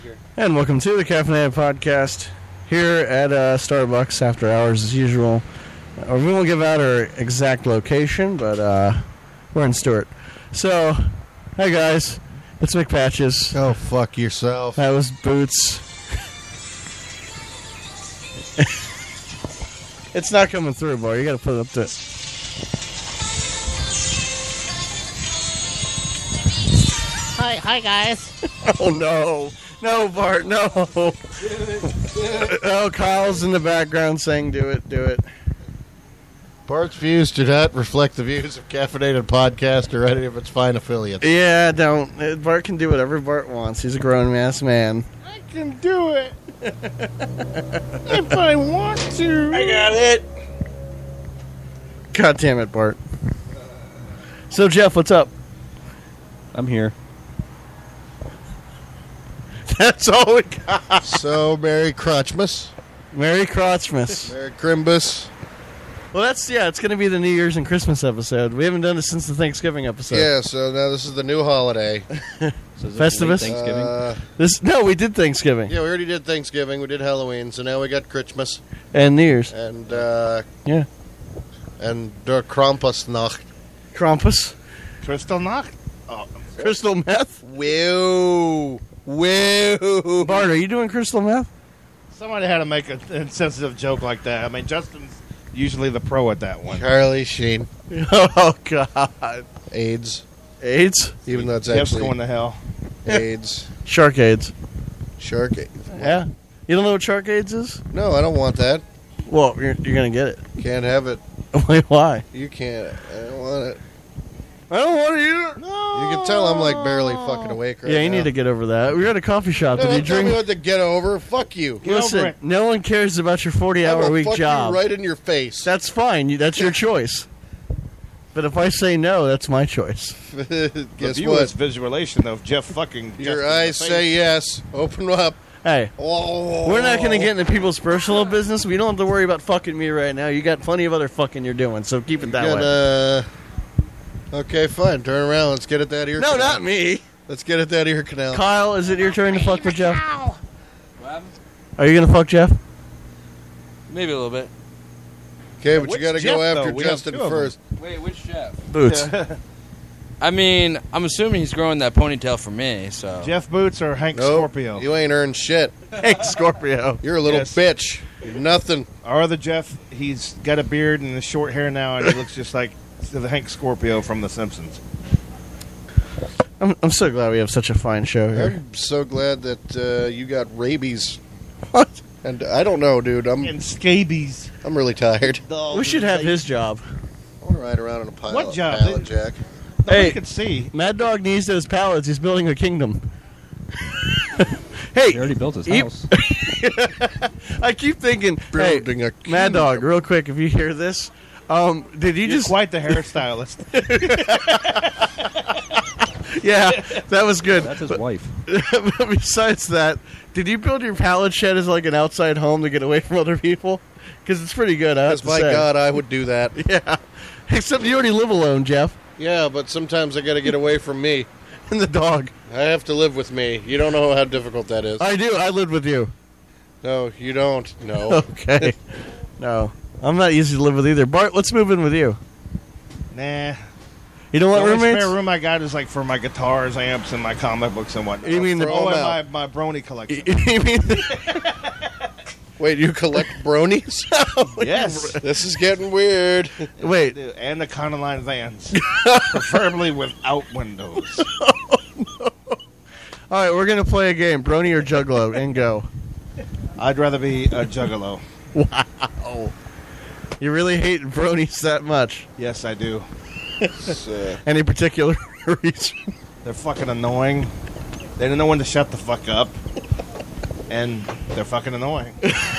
And welcome to the Caffeinated Podcast here at Starbucks after hours as usual. We won't give out our exact location, but we're in Stewart. So, hi guys, it's McPatches. Oh, fuck yourself. That was Boots. It's not coming through, boy. You gotta put it up to it. Hi guys. Oh no. No, Bart, no. Oh, Kyle's in the background saying do it. Bart's views do not reflect the views of Caffeinated Podcast or any of its fine affiliates. Yeah, don't. Bart can do whatever Bart wants. He's a grown-ass man. I can do it. If I want to. I got it. God damn it, Bart. So, Jeff, what's up? I'm here. That's all we got. So, Merry Crotchmas. Merry Crotchmas. Merry Crimbus. Well, it's going to be the New Year's and Christmas episode. We haven't done it since the Thanksgiving episode. Yeah, so now this is the new holiday. So is Festivus? this Thanksgiving? No, we did Thanksgiving. Yeah, we already did Thanksgiving. We did Halloween, so now we got Christmas. And New Year's. And, Yeah. and Der Krampusnacht. Krampus. Kristallnacht? Crystal meth. Whoa. Bart, are you doing crystal meth? Somebody had to make an insensitive joke like that. I mean, Justin's usually the pro at that one. Charlie Sheen. Oh, God. AIDS. AIDS? Even though it's Jeff's actually going to hell. AIDS. Shark AIDS. Shark AIDS. Yeah. You don't know what shark AIDS is? No, I don't want that. Well, you're going to get it. Can't have it. Wait, why? You can't. I don't want it. I don't want to eat it. No. You can tell I'm like barely fucking awake right now. Yeah, you need to get over that. We were at a coffee shop. No, Did you don't tell me drink? what to get over. Fuck you. Get over Listen, it. no one cares about your 40-hour I will week fuck job. you right in your face. That's fine. That's your choice. But if I say no, that's my choice. The Guess view is what? visualization of Jeff fucking. Your Justin in eyes the face. say yes. Open up. Hey, Oh. we're not going to get into people's personal business. We don't have to worry about fucking me right now. You got plenty of other fucking you're doing, so keep it that way. Gonna... Okay, fine. Turn around. Let's get at that ear No, canal. not me. Let's get at that ear canal. Kyle, is it your turn to fuck with Jeff? Ow. Are you going to fuck Jeff? Maybe a little bit. Okay, but Which you got to Jeff, go after though? We have Justin two of them. first. Wait, which chef? Boots. I mean, I'm assuming he's growing that ponytail for me, so. Jeff Boots or Hank Nope. Scorpio? You ain't earned shit. Hey, Scorpio. You're a little Yes. bitch. You're nothing. Our other Jeff, he's got a beard and a short hair now, and he looks just like the Hank Scorpio from The Simpsons. I'm so glad we have such a fine show here. I'm so glad that you got rabies. What? And I don't know, dude. And scabies. I'm really tired. We should have his job. I want to ride around in a pile What of job? pallet jack. Nobody Hey. can see. Mad Dog needs those pallets. He's building a kingdom. Hey, He already built his Eep. house. I keep thinking, Building hey, a Mad Dog, kingdom. real quick, if you hear this, did you You're just... quite the hairstylist. Yeah, that was good. That's his wife. But besides that, did you build your pallet shed as like an outside home to get away from other people? Because it's pretty good, I have Because to my say. God, I would do that. Yeah. Except you already live alone, Jeff, Yeah, but sometimes I got to get away from me. and the dog. I have to live with me. You don't know how difficult that is. I do. I lived with you. No, you don't. No. Okay. No, I'm not easy to live with either. Bart, let's move in with you. Nah. You don't The want only roommates? spare room I got is like for my guitars, amps, and my comic books and whatnot. You mean the... Throw Oh, 'em and out. my brony collection. You mean the... Wait, you collect bronies? Yes. This is getting weird. Wait. And the Econoline vans. Preferably without windows. All right, we're going to play a game. Brony or Juggalo, and go. I'd rather be a juggalo. Wow. You really hate bronies that much? Yes, I do. It's, Any particular reason? They're fucking annoying. They don't know when to shut the fuck up. And they're fucking annoying.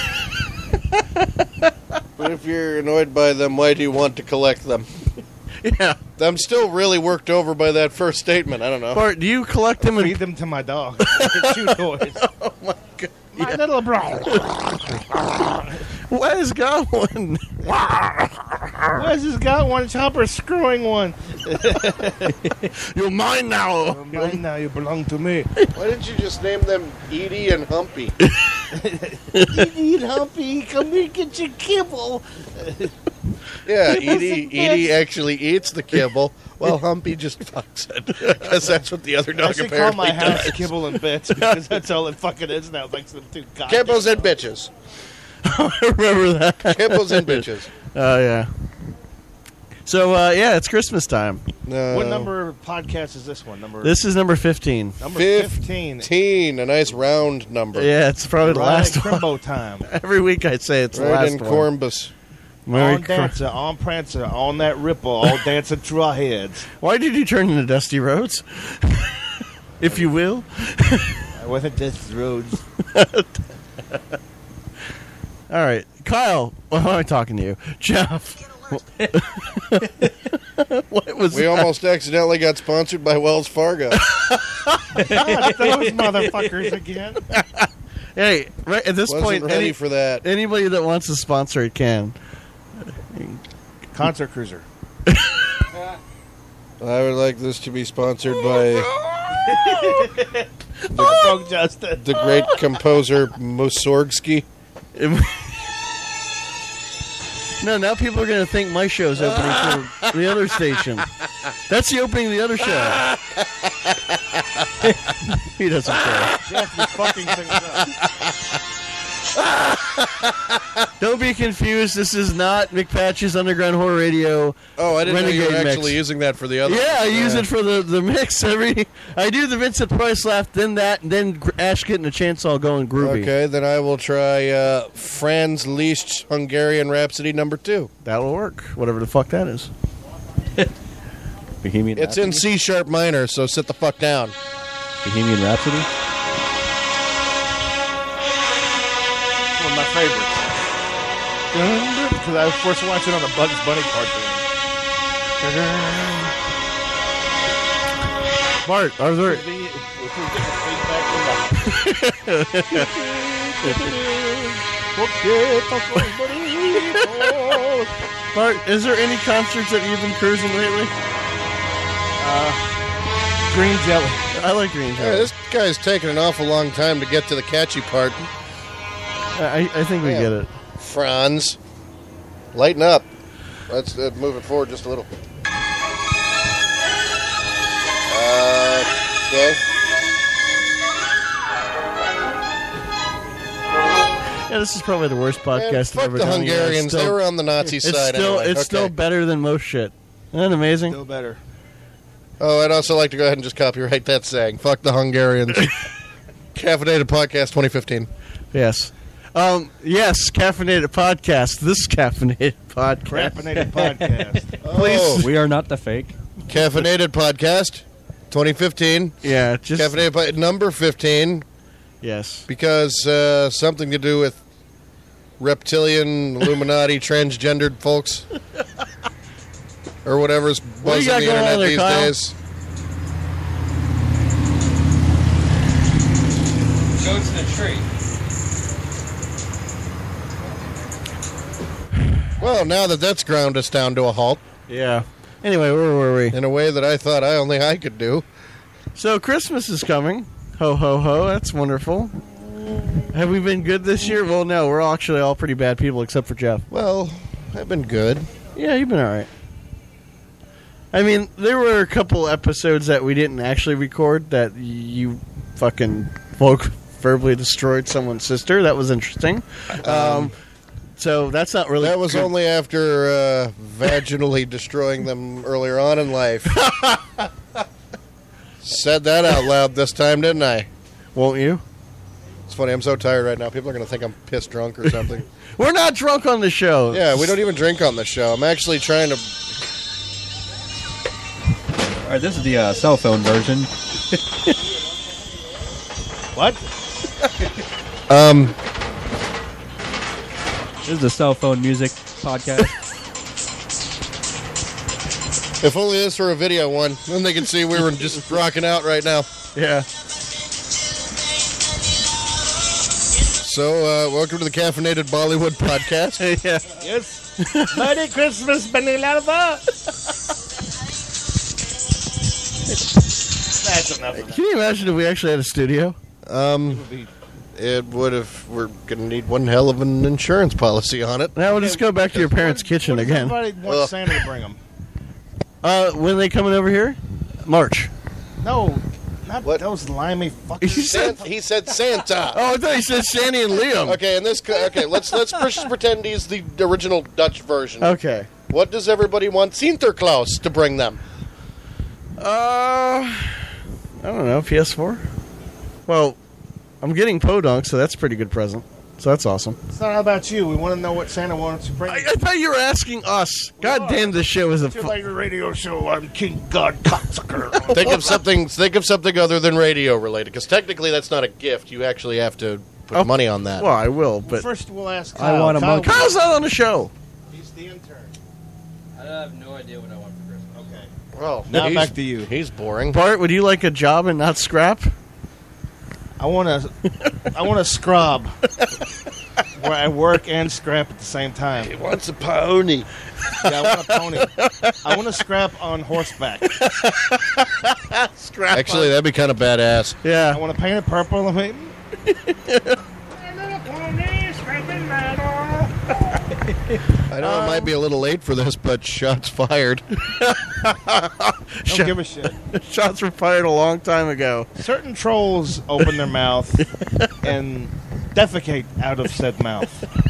but if you're annoyed by them, why do you want to collect them? Yeah. I'm still really worked over by that first statement. I don't know. Bart, do you collect them Feed and... them to my dog. They're chew toys. Oh, my God. My little bro. What is going? Wes has got one. Chopper's screwing one. You're mine now. Mine now, you belong to me. Why didn't you just name them Edie and Humpy? You need Humpy. Come here, get your kibble. Yeah, Give us some Edie bits. actually eats the kibble, while Humpy just fucks it. Because that's what the other I dog should call apparently my house does. Kibble and Bits because that's all it fucking is now. Thanks to them two guys. Kibbles and bitches. I remember that. Kibbles and bitches. Oh, yeah. So, yeah, it's Christmas time. No. What number of podcast is this one? This is number 15. Number 15. 15, a nice round number. Yeah, it's probably the Right last at one. Crimbo time. Every week I say it's the Right last in one. Cornbus. Merry On Dancer, on Prancer, on that Ripple, all dancing through our heads. Why did you turn into Dusty Rhodes? If you will. I wasn't just roads. All right. Kyle, why am I talking to you? Jeff. What was We that? almost accidentally got sponsored by Wells Fargo. Not those motherfuckers again. Hey, right at this Wasn't point, ready for that. anybody that wants to sponsor it can. Concert Cruiser. I would like this to be sponsored by Broke Justin. the great composer Mussorgsky. No, now people are going to think my show's opening for the other station. That's the opening of the other show. He doesn't care. Jeff, you fucking things up. Don't be confused. This is not McPatch's Underground Horror Radio. Oh, I didn't know you were Renegade actually mix. using that for the other. Yeah, I use it for the mix. I do the Vincent Price laugh, then that, and then Ash getting a chainsaw going groovy. Okay, then I will try Franz Liszt Hungarian Rhapsody number 2. That'll work. Whatever the fuck that is. Bohemian It's in Rhapsody? C sharp minor, so sit the fuck down. Bohemian Rhapsody? One of my favorites. Because I was forced to watch it on the Bugs Bunny cartoon. Bart, are there... Bart, is there any concerts that you've been cruising lately? Green Jelly. I like Green Yeah, Jelly. this guy's taking an awful long time to get to the catchy part. I think we Yeah. get it. Franz, lighten up. Let's move it forward just a little. Okay. Yeah, this is probably the worst podcast Man, I've fuck ever the done. Yeah, Hungarians. They were on the Nazi it's side still, anyway. it's still Okay. better than most shit. Isn't that amazing? Still better. Oh, I'd also like to go ahead and just copyright that saying. Fuck the Hungarians. Caffeinated Podcast 2015. Yes. Yes, Caffeinated Podcast. This Caffeinated Podcast. Crappinated podcast. Oh, We are not the fake. Caffeinated Podcast 2015. Yeah, just... Caffeinated number 15 Yes. because something to do with reptilian, Illuminati, transgendered folks. Or whatever's What do you buzzing got the going internet on there, these Kyle? days. Goats in a tree. Well, now that that's ground us down to a halt Yeah. Anyway, where were we? in a way that I thought only I could do. So Christmas is coming. Ho, ho, ho. That's wonderful. Have we been good this year? Well, no. We're actually all pretty bad people except for Jeff. Well, I've been good. Yeah, you've been all right. I mean, there were a couple episodes that we didn't actually record that you fucking verbally destroyed someone's sister. That was interesting. So that's not really... That was good. only after vaginally destroying them earlier on in life. Said that out loud this time, didn't I? Won't you? It's funny, I'm so tired right now. People are going to think I'm pissed drunk or something. We're not drunk on the show. Yeah, we don't even drink on the show. I'm actually trying to... All right, this is the cell phone version. What? This is the cell phone music podcast. If only this were a video one, then they could see we were just rocking out right now. Yeah. So, welcome to the Caffeinated Bollywood podcast. Yeah. Yes. Merry Christmas, Benilava. That's enough of that. Can you imagine if we actually had a studio? It would have. We're gonna need one hell of an insurance policy on it. Now we'll just go back to your parents' kitchen What does again. everybody want Santa to bring them? When they coming over here? March. No, not What? those limey fucking. He said, He said Santa. oh, I thought he said Sandy and Liam. Okay, and this. Okay, let's just pretend he's the original Dutch version. Okay. What does everybody want Sinterklaas to bring them? I don't know, PS4? Well, I'm getting Podunk, so that's a pretty good present. So that's awesome. It's not about you. We want to know what Santa wants to bring. I thought you were asking us. God damn, this shit was a... To like a radio show. I'm King God Cocksucker. Think of something. Think of something other than radio related, because technically that's not a gift. You actually have to put Oh, money on that. Well, I will, but... First, we'll ask. I Kyle. want a Kyle, monkey. Kyle's not on the show. He's the intern. I have no idea what I want for Christmas. Okay. Well, Now he's- back to you. He's boring. Bart, would you like a job and not scrap? I want to scrub where I work and scrap at the same time. He wants a pony. Yeah, I want a pony. I want to scrap on horseback. Scrap. Actually, that'd be kind of badass. I Yeah. want to paint it purple. I mean, I know it might be a little late for this, but shots fired. don't give a shit. Shots were fired a long time ago. Certain trolls open their mouth and defecate out of said mouth.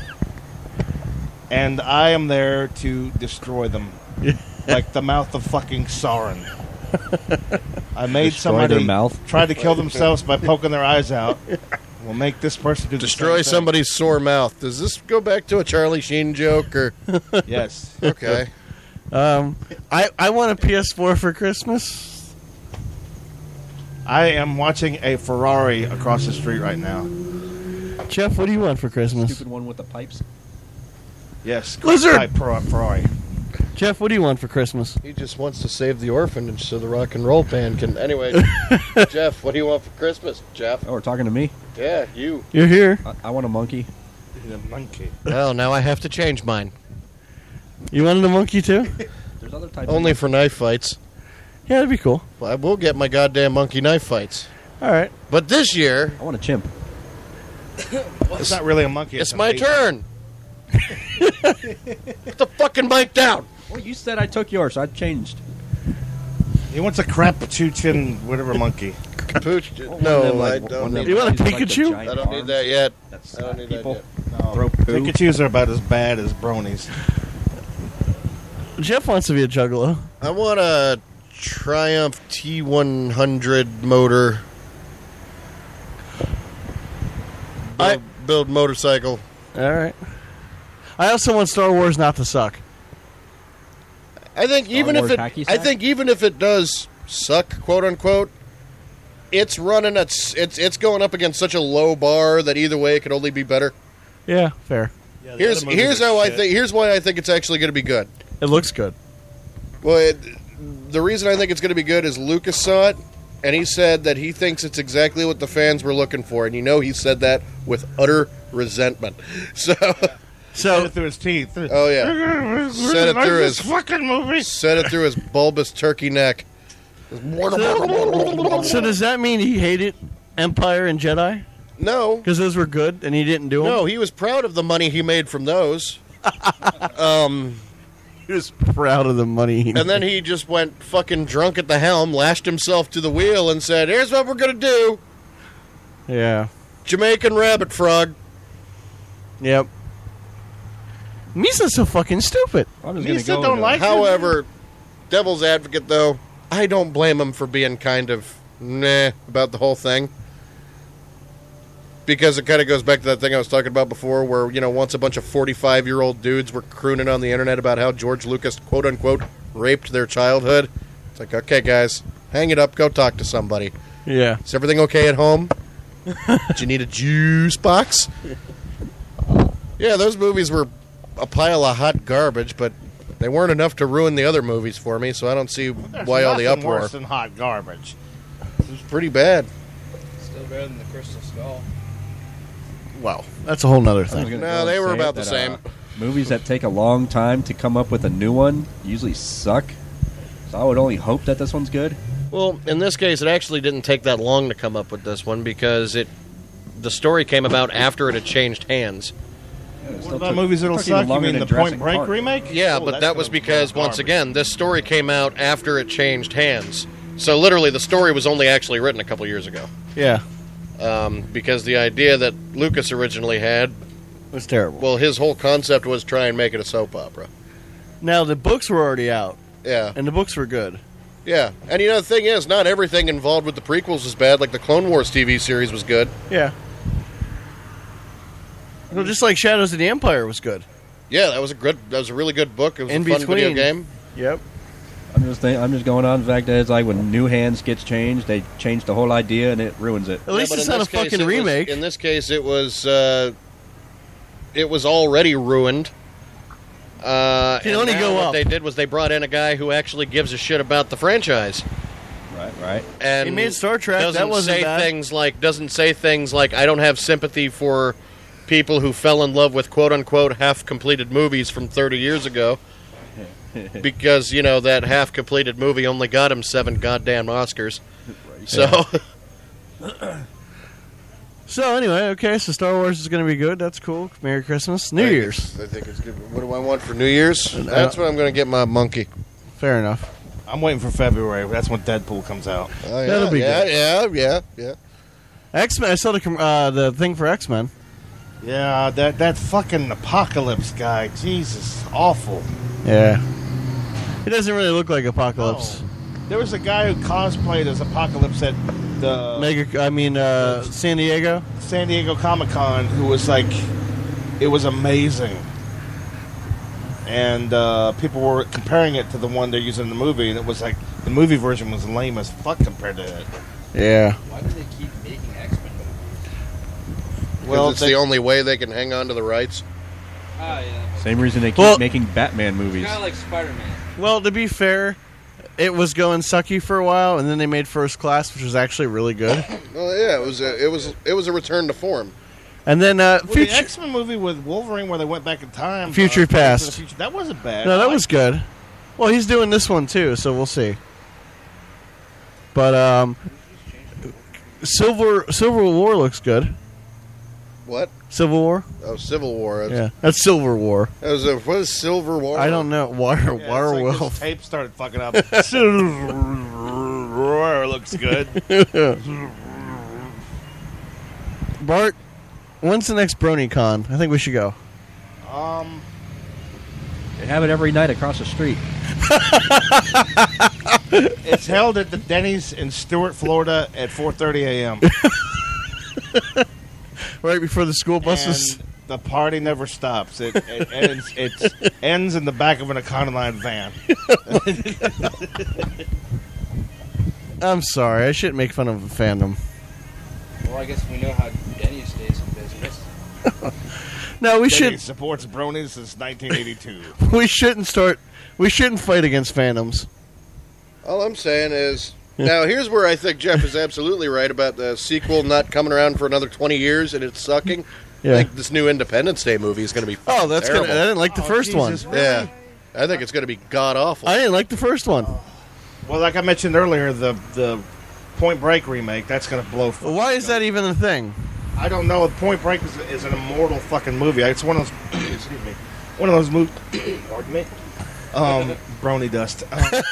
And I am there to destroy them. Like the mouth of fucking Sauron. I made Destroy somebody their mouth? try to kill themselves by poking their eyes out. We'll make this person do the Destroy same thing. somebody's sore mouth. Does this go back to a Charlie Sheen joke, or Yes. okay? I want a PS4 for Christmas. I am watching a Ferrari across the street right now. Jeff, what do you want for Christmas? Stupid one with the pipes. Yes. Lizard! Type Ferrari. Jeff, what do you want for Christmas? He just wants to save the orphanage so the rock and roll band can. Anyway, Jeff, what do you want for Christmas, Jeff? Oh, we're talking to me. Yeah, you. You're here. I want a monkey. The monkey. Well, now I have to change mine. You wanted a monkey too? There's other types. Only of for knife fights. Yeah, that'd be cool. Well, I will get my goddamn monkey knife fights. All right. But this year, I want a chimp. It's not really a monkey. it's a my baby. turn. Put the fucking mic down. Well, you said I took yours, so I changed. He wants a Capuchin, whatever monkey. Pooch, One of no, them, I one of don't them need You want a guys with, the Pikachu? giant I don't need arms that yet. that I don't slap need people. that yet. No. Throw poo. Pikachus are about as bad as bronies. Jeff wants to be a juggalo. I want a Triumph T100 motor. Build motorcycle. All right. I also want Star Wars not to suck. I think even if Wars it, hacky I sack? think even if it does suck, quote unquote, it's running at it's going up against such a low bar that either way it could only be better. Yeah, fair. Here's how I think. Here's why I think it's actually going to be good. It looks good. Well, the reason I think it's going to be good is Lucas saw it, and he said that he thinks it's exactly what the fans were looking for, and he said that with utter resentment. So, So through his teeth. oh yeah, said it through his fucking movie. said it through his bulbous turkey neck. So does that mean he hated Empire and Jedi? No, Because those were good and he didn't do them? no, he was proud of the money he made from those. He was proud of the money he And then he just went fucking drunk at the helm, lashed himself to the wheel, and said, "Here's what we're gonna do: Yeah. Jamaican rabbit frog." Yep. Misa's so fucking stupid. I'm just Misa gonna go don't to- like However, devil's advocate, though, I don't blame him for being kind of about the whole thing. Because it kind of goes back to that thing I was talking about before where, once a bunch of 45-year-old dudes were crooning on the internet about how George Lucas, quote-unquote, raped their childhood. It's like, okay, guys, hang it up, go talk to somebody. Yeah. Is everything okay at home? Do you need a juice box? Yeah, those movies were a pile of hot garbage, but they weren't enough to ruin the other movies for me, so I don't see why all the nothing uproar. worse than hot garbage. It was pretty bad. Still better than the Crystal Skull. Well, that's a whole nother I was thing. gonna No, go and they were say about that, the same. Movies that take a long time to come up with a new one usually suck. So I would only hope that this one's good. Well, in this case, it actually didn't take that long to come up with this one because the story came about after it had changed hands. What about movies that'll suck? You mean the Point Break remake? Yeah, Oh, but that's that was gonna be because, once garbage. again, this story came out after it changed hands. So literally, the story was only actually written a couple years ago. Yeah, Because the idea that Lucas originally had, it was terrible. well, his whole concept was try and make it a soap opera. Now the books were already out, Yeah, and the books were good. yeah. And the thing is, not everything involved with the prequels was bad. Like the Clone Wars TV series was good. Yeah. Well, just like Shadows of the Empire was good. Yeah, that was a really good book. It was In a fun video between. game. Yep. I'm just going on the fact that it's like when New Hands gets changed, they change the whole idea and it ruins it. At least but it's in not a this case, fucking remake. In this case, it was already ruined. Can only and go now up. What they did was they brought in a guy who actually gives a shit about the franchise. Right. And He made Star Trek. Doesn't That wasn't say bad. doesn't say things like I don't have sympathy for people who fell in love with quote unquote half completed movies from 30 years ago. Because that half completed movie only got him 7 goddamn Oscars. So So anyway, okay, so Star Wars is going to be good. That's cool. Merry Christmas. New Year's. I think it's good. What do I want for New Year's? That's what I'm going to get my monkey. Fair enough. I'm waiting for February. That's when Deadpool comes out. Oh, yeah, That'll be good. Yeah. X-Men. I saw the thing for X-Men. Yeah, that fucking Apocalypse guy. Jesus, awful. Yeah. It doesn't really look like Apocalypse. There was a guy who cosplayed as Apocalypse at the San Diego. San Diego Comic-Con who was like, it was amazing. And people were comparing it to the one they're using in the movie, and it was like, the movie version was lame as fuck compared to it. Yeah. Why do they keep making X-Men movies? Well, it's the only way they can hang on to the rights. Ah, yeah. Same reason they keep Well- making Batman movies. Kind of like Spider-Man. Well, to be fair, it was going sucky for a while, and then they made First Class, which was actually really good. Well, yeah, it was a return to form. And then Well, the Future. X-Men movie with Wolverine where they went back in time. Future Back to the Past. Future, that wasn't bad. No, I that liked was good. Well, he's doing this one too, so we'll see. But Civil War looks good. What? Civil War? Oh, Civil War. Yeah, that's Silver War. That was what is Silver War? I don't know. Yeah, Water it's like Wolf. this tape started fucking up. Roar looks good. Bart, when's the next BronyCon? I think we should go. They have it every night across the street. It's held at the Denny's in Stewart, Florida at 4:30 a.m. Right before the school buses. And the party never stops. It ends in the back of an Econoline van. I'm sorry. I shouldn't make fun of the fandom. Well, I guess we know how Denny stays in business. No, we Denny's supports bronies since 1982. We shouldn't fight against fandoms. All I'm saying is, now here's where I think Jeff is absolutely right about the sequel not coming around for another 20 years and it's sucking. Yeah. I think this new Independence Day movie is going to be Oh, that's terrible. gonna. I didn't like the first one. Jesus, really? Yeah. I think it's going to be god awful. I didn't like the first one. Well, like I mentioned earlier, the Point Break remake, that's going to blow. Why is that even a thing? I don't know. Point Break is an immortal fucking movie. It's one of those. Excuse me. One of those movies. Pardon me. Brony dust.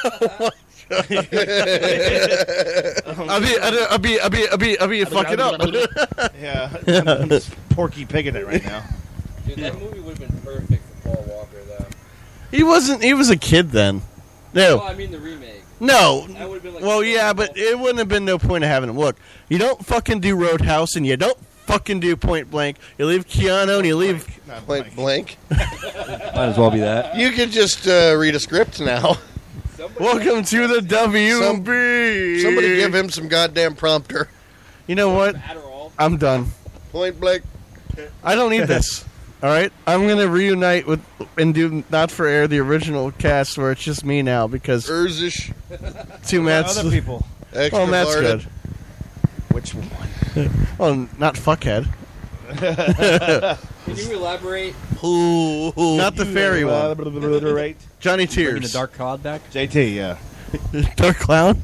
I'll be fuck it up. Yeah, I'm just Porky Pigging it right now. Dude, that movie would have been perfect for Paul Walker, though. He wasn't. He was a kid then. Well, No, I mean the remake. no. That would've been like Well, yeah, but it wouldn't have been no point of having him. Look, you don't fucking do Roadhouse, and you don't fucking do Point Blank. You leave Keanu, and you leave. Not Point blank. Might as well be that. You could just read a script now. Somebody Welcome to the WB. Somebody give him some goddamn prompter. You know what? Adderall. I'm done. Point blank. I don't need this. All right, I'm gonna reunite with and do not for air the original cast where it's just me now because Urzish. two Matts. other people. Oh, Matt's Extroverted. good. Which one? Oh, not fuckhead. Can you elaborate? Not the fairy one. Right. Johnny Bringing the Tears. Dark Cloud back. JT, yeah. Dark Clown?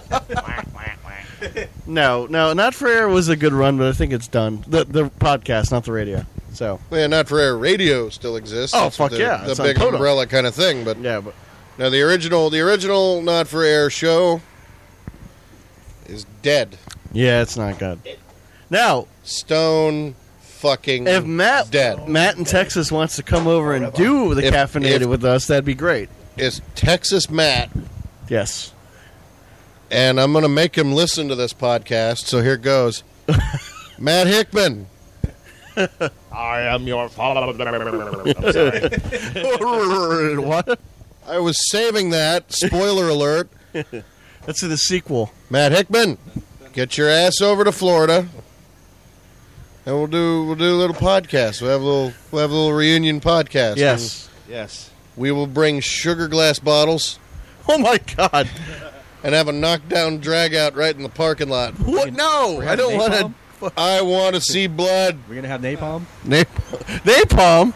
No, Not for Air was a good run, but I think it's done. The podcast, not the radio. So Man, Not for Air Radio still exists. Oh, That's fuck the, yeah. The It's on big Podunk. umbrella kind of thing. But yeah, but now the original Not for Air show is dead. yeah, it's not good. Now, Stone fucking if Matt dead. in Texas wants to come over and do the If- caffeinated if- with us, that'd be great. Is Texas Matt, Yes. and I'm going to make him listen to this podcast. So here goes. Matt Hickman. I am your father. I'm sorry. What? I was saving that. Spoiler alert. That's in the sequel. Matt Hickman, get your ass over to Florida, and we'll do a little podcast. We'll have a little reunion podcast. Yes. Yes. And we will bring sugar glass bottles Oh my God. and have a knockdown drag out right in the parking lot. What? No, We're I having don't want napalm? to. I want to see blood. We're gonna have napalm. Napalm.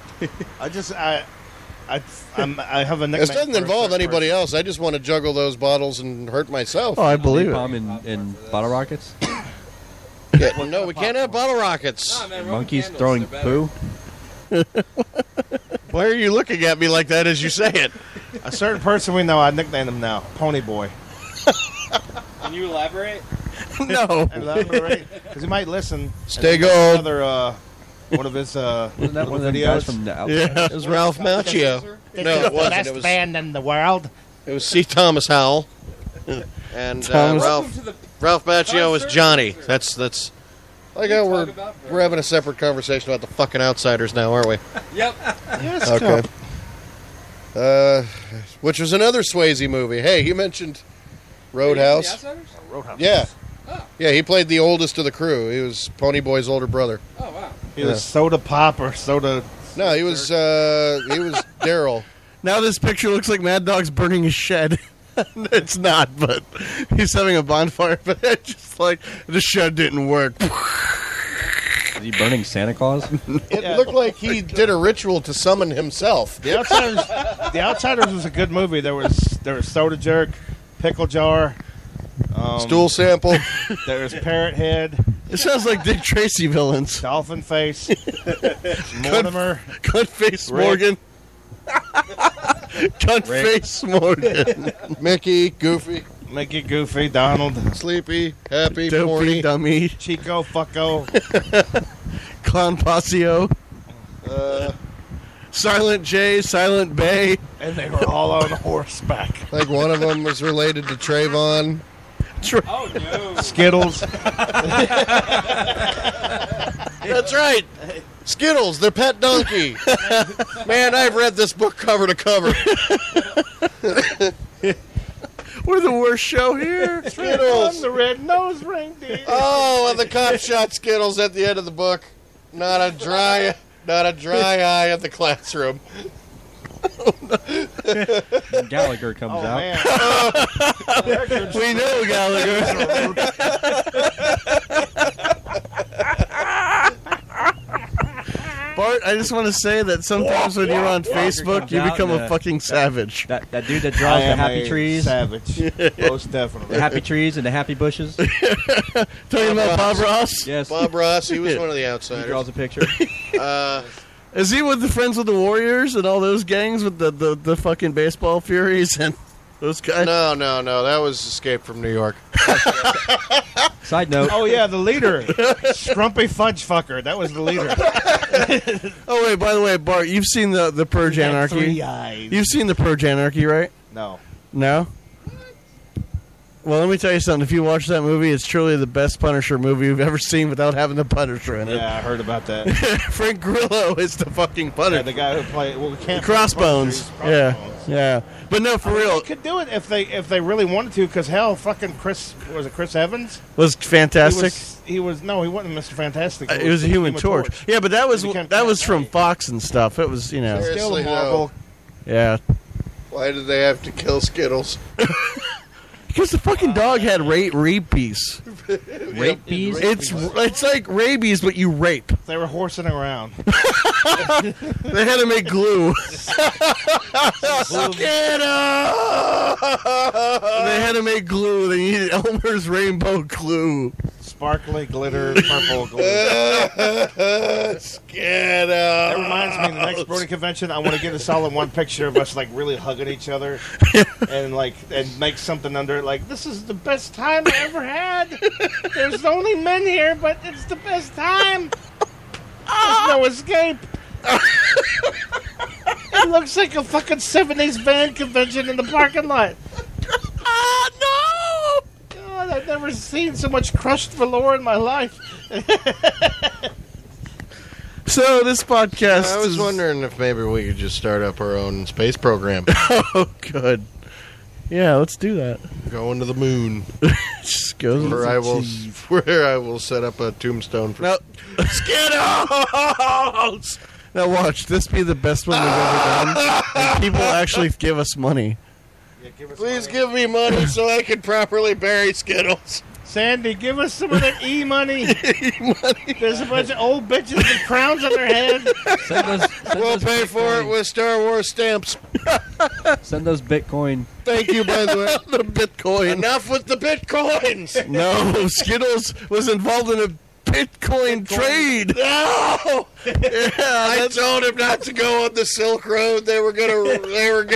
I have a nickname. This doesn't for a involve certain anybody person. else. I just want to juggle those bottles and hurt myself. Oh, I believe it. Napalm in bottle rockets. Yeah, well, no, we can't have bottle rockets. Nah, man, Roman Monkeys candles, throwing they're better. poo. Why are you looking at me like that as you say it? A certain person we know, I nickname him now, Pony Boy. Can you elaborate? No. Because he might listen. Stay And there's gold. Another one of his Wasn't that one of them videos. guys from the outside? Yeah. It was Ralph Macchio. No, it wasn't. It was, in the world. it was C. Thomas Howell. And Thomas- Ralph Macchio was Concert? Johnny. That's like how Talk about we're having a separate conversation about the fucking outsiders now, aren't we? Yep. Yes, Okay. Which was another Swayze movie. Hey, you mentioned Roadhouse. The Outsiders? Roadhouse. Yeah. Oh. Yeah, he played the oldest of the crew. He was Pony Boy's older brother. Oh, wow. He was soda pop or soda. No, he was Daryl. Now this picture looks like Mad Dog's burning his shed. It's not, but he's having a bonfire. But it's just like the shed didn't work. Is he burning Santa Claus? It looked like he did a ritual to summon himself. The Outsiders. The Outsiders was a good movie. There was Soda Jerk, Pickle Jar, Stool sample. there was Parrot Head, It sounds like Dick Tracy villains. Dolphin Face, Mortimer. Gunface Rick. Morgan. Gunface Morgan. Mickey, Goofy, Mickey, Goofy, Donald, Sleepy, Happy, Dopey Horny. Dummy. Chico, Fucko, Clown Passio. Silent J. Silent Bay. and they were all on horseback. Like one of them was related to Trayvon. Oh, no. Skittles. That's right. Skittles, their pet donkey. Man, I've read this book cover to cover. We're the worst show here. Skittles. the red-nosed reindeer. Oh, and the cop shot Skittles at the end of the book. Not a dry eye at the classroom. When Gallagher comes Oh, out. man. We know Gallagher. Bart, I just want to say that sometimes when you're on Facebook, comes you out become and, a fucking savage. That dude that I draws the am happy a trees, savage. Most definitely. the happy trees and the happy bushes. Talking about Bob Ross? Yes, Bob Ross, he was one of the he outsiders. draws a picture. Is he with the Friends with the Warriors and all those gangs with the fucking baseball furies and those guys? No, that was Escape from New York. Side note: Oh, yeah, the leader. Scrumpy Fudge Fucker. That was the leader. Oh, wait, by the way, Bart, you've seen the Purge Anarchy. 3 eyes. You've seen the Purge Anarchy, right? No. No? Well, let me tell you something. If you watch that movie, it's truly the best Punisher movie you've ever seen without having the Punisher in it. Yeah, I heard about that. Frank Grillo is the fucking Punisher. Yeah, the guy who played. Well, we can't. Crossbones. Yeah, yeah. But no, for I mean, real, they could do it if they really wanted to. Because hell, fucking Chris Evans? was fantastic. He wasn't Mr. Fantastic. It was a Human Torch. Yeah, but that was He became from Cat-Man. Fox and stuff. It was, you know, Seriously, Still a though. Marvel. yeah. Why did they have to kill Skittles? Because the fucking dog had rabies. Rabies? It's like rabies, but you rape. They were horsing around. They had to make glue. They had to make glue. They needed Elmer's rainbow glue. Sparkly glitter, purple glue. Scared That reminds me, the next Brony convention, I want to get a solid one picture of us like really hugging each other, and make something under it like, "This is the best time I ever had. There's only men here, but it's the best time. There's no escape." It looks like a fucking 70s van convention in the parking lot. No! God, I've never seen so much crushed velour in my life. So this podcast. I was is- wondering if maybe we could just start up our own space program. Oh, good. Yeah, let's do that. Go into the moon, Just goes. where I will set up a tombstone for. No. Skittles! Now watch, this be the best one we've ever done. And people actually give us money. Please give me money so I can properly bury Skittles. Sandy, give us some of that E-money. There's a bunch of old bitches with crowns on their head. We'll pay for it with Star Wars stamps. Send us Bitcoin. Thank you, by the way. The Bitcoin. Enough with the Bitcoins. No, Skittles was involved in a Bitcoin trade. No. Yeah, I told him not to go on the Silk Road. They were gonna raid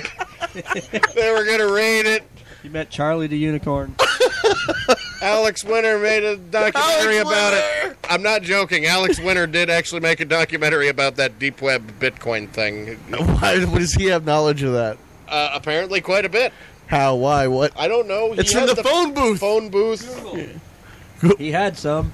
it. You met Charlie the Unicorn. Alex Winter made a documentary about it. I'm not joking. Alex Winter did actually make a documentary about that deep web Bitcoin thing. Why does he have knowledge of that? Apparently, quite a bit. How? Why? What? I don't know. He It's in has the phone booth. Phone booth. He had some.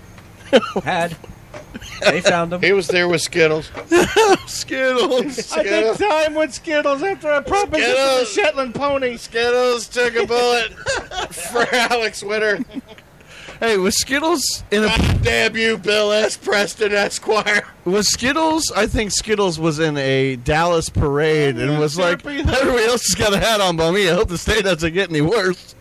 They found him. He was there with Skittles. Skittles. I did time with Skittles after I proposition the Skittles. Shetland pony. Skittles took a bullet for Alex Winter. Hey, was Skittles in a? Damn you, Bill S. Preston Esquire. Was Skittles? I think Skittles was in a Dallas parade and was like, everybody else has got a hat on, but me. I hope the state doesn't get any worse.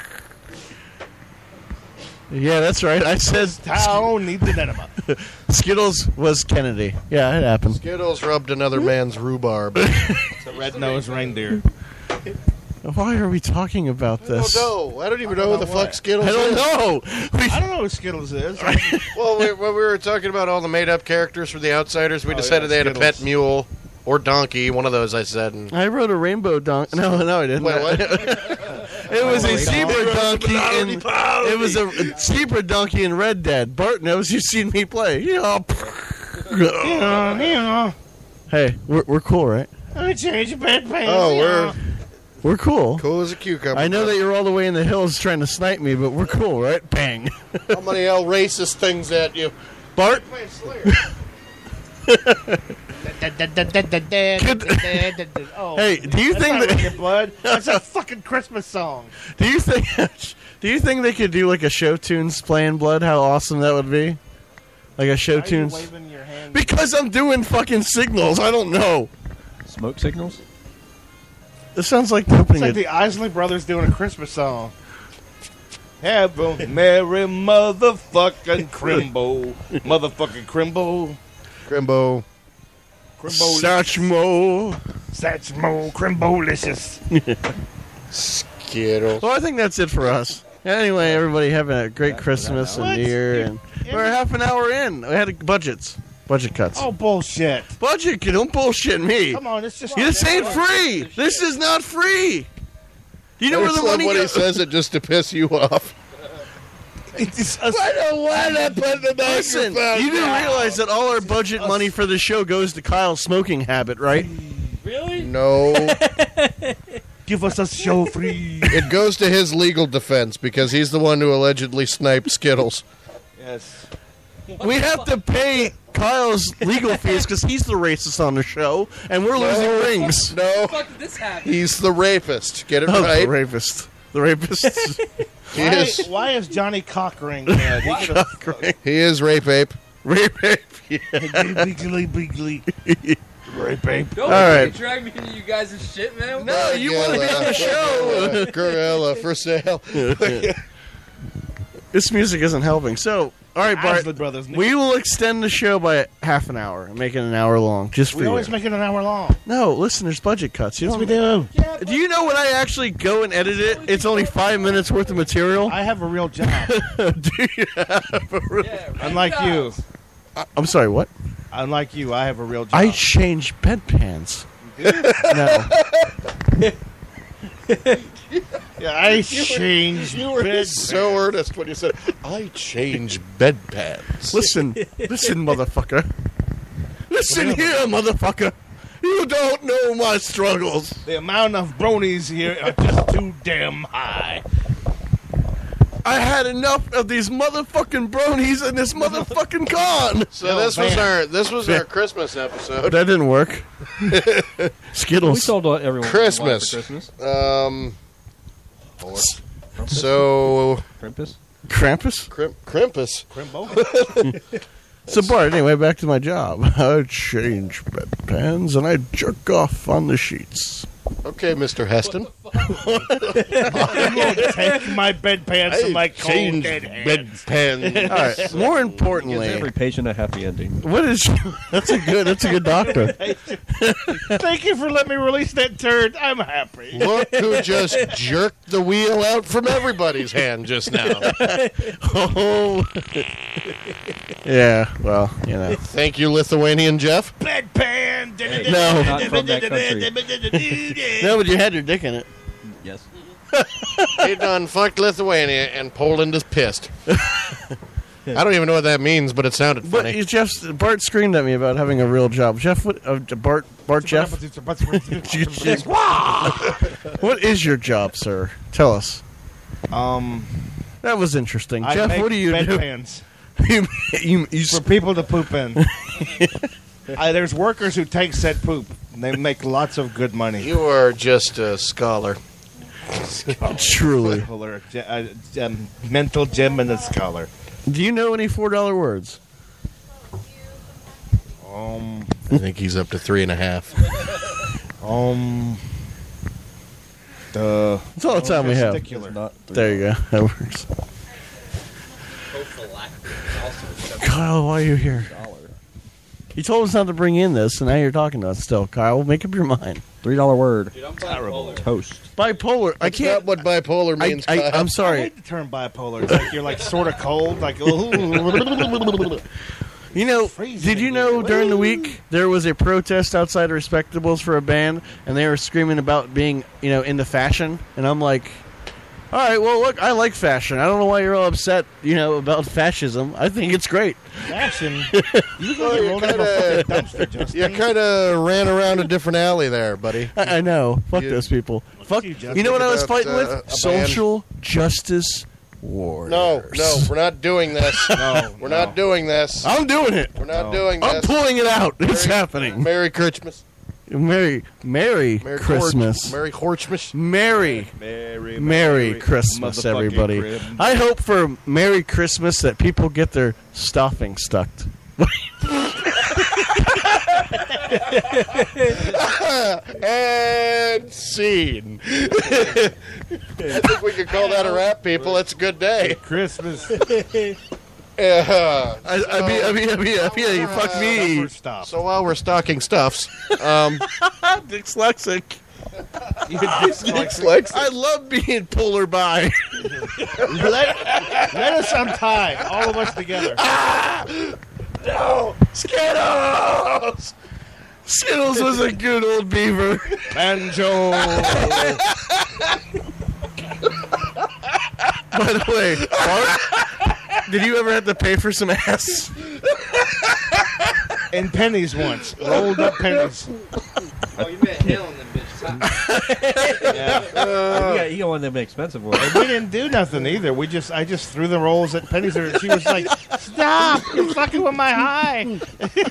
Yeah, that's right. I said Town needs an enema. Skittles was Kennedy. Yeah, it happened. Skittles rubbed another man's rhubarb. It's a red-nosed reindeer. Why are we talking about I this? don't know. I don't even know who the fuck Skittles I don't is. know. I don't know who Skittles is. Well, when we were talking about all the made-up characters for the Outsiders, we decided yeah, they had a Skittles. pet mule or donkey. One of those, I said. And I wrote a rainbow donkey. No, I didn't. Wait, what? It was a zebra donkey in. It was a zebra donkey in Red Dead. Bart knows. You've seen me play. Yeah. Hey, we're cool, right? I change your bedpan. Oh, We're cool. cool as a cucumber. I know that you're all the way in the hills trying to snipe me, but we're cool, right? Bang. I'm gonna yell racist things at you. Bart. Oh, Hey, do you that's think not that? Wicked Blood? That's a fucking Christmas song. Do you think? Do you think they could do like a show tunes playing blood? How awesome that would be! Like a show Why are you tunes. waving your hand? Because I'm doing fucking signals. I don't know. Smoke signals? This sounds like It's opening like a the Isley Brothers doing a Christmas song. Have a merry motherfucking Crimbo. Motherfucking Crimbo. Crimbo. Crimbo. Satchmo. Satchmo. Crimbolicious. Skittles. Well, I think that's it for us. Anyway, everybody having a great Christmas and What? New Year, and we're half an hour in. We had budget cuts. Oh, bullshit. Budget, you don't bullshit me. Come on, it's just... This ain't free. This is not free. Do you know where the money when he goes? says it just to piss you off. It's I don't want to put the Listen, microphone you didn't down. realize that all our budget money for the show goes to Kyle's smoking habit, right? No. Give us a show free. It goes to his legal defense because he's the one who allegedly sniped Skittles. Yes. We have to pay Kyle's legal fees because he's the racist on the show, and we're losing rings. No. Fuck did this happen? He's the rapist. Get it Oh, right. the rapist. The rapist. He is. Why is Johnny Cockring dead? He could have... He is rape ape. Rape. Yeah. Bigly, bigly. Right, babe. Don't right. drag me into you guys' shit, man. No, you want to be on the show. Gorilla for sale. This music isn't helping. So, all right, Bart. Isley Brothers. We will extend the show by half an hour and make it an hour long, just for We you. always make it an hour long. No, listen, there's budget cuts. You Yes, don't, we do. do you know when I actually go and edit it, it's only 5 minutes worth of material? I have a real job. Do you have a real... Unlike you. I'm sorry, what? Unlike you, I have a real job. I change bedpans. No. Yeah, I changed You were bed. so earnest when you said, I change bedpans. Listen, motherfucker. Listen here, motherfucker. You don't know my struggles. The amount of bronies here are just too damn high. I had enough of these motherfucking bronies and this motherfucking con. So this was our Christmas episode. That didn't work. We Skittles. told everyone Christmas. For Christmas. So Krampus. Krampus? Krampus. Crimbo? So, Bart, anyway, back to my job. I change bedpans and I jerk off on the sheets. Okay, Mr. Heston. I'm going to take my bedpants and my cold change dead hands. bedpans. All right. More Gives importantly, every patient a happy ending. what is? That's a good doctor. Thank you for letting me release that turd. I'm happy. Look who just jerked the wheel out from everybody's hand just now. Oh, yeah. Well, you know. Thank you, Lithuanian Jeff. Bedpan. No. Not from that country. No, but you had your dick in it. Yes. He done fucked Lithuania and Poland is pissed. I don't even know what that means, but it sounded funny. But Bart screamed at me about having a real job. Jeff, what? Bart, Jeff. What is your job, sir? Tell us. That was interesting. I Jeff, make what do you do? bedpans You for people to poop in. There's workers who take said poop. And they make lots of good money. You are just a scholar. truly. Mental gym and a scholar. Do you know any $4 words? I think he's up to 3.5. That's all the time we have. Testicular. Not There you go. That works. Kyle, why are you here? You told us not to bring in this, and now you're talking to us still. Kyle, make up your mind. $3 word. Dude, I'm terrible. Toast. Bipolar. I That's can't. not what bipolar means, Kyle. I'm I sorry. hate the term bipolar. It's like you're like sort of cold. Like, You know, Freezing did you in know here. during the week there was a protest outside Respectables for a band, and they were screaming about being, into fashion? And I'm like, all right, well, look, I like fashion. I don't know why you're all upset, about fascism. I think it's great. fashion. You go rolled up a fucking dumpster, Justin. You kind of ran around a different alley there, buddy. I know. Fuck You- those people. Fuck. you, Justin. You know what I was About, fighting a with? band. Social justice warriors. No, we're not doing this. No, We're not doing this. I'm doing it. We're not doing I'm this. pulling it out. It's Merry- happening. Merry Christmas. Merry Christmas. Merry Horchmas. Merry Christmas, everybody. I hope for Merry Christmas that people get their stuffing stuffed. And scene. I think we could call that a wrap, people. It's a good day. Christmas. Yeah. I mean, fuck me. Stop. So while we're stocking stuffs, Dyslexic. I love being polar by. Let us untie all of us together. no, Skittles. Skittles was a good old beaver. Banjo. By the way, Bart, did you ever have to pay for some ass? In pennies once. Rolled up pennies. Oh, you meant hailing them bitches. Yeah. You got one of them expensive ones. We didn't do nothing either. I just threw the rolls at pennies. She was like, "Stop! You're fucking with my high."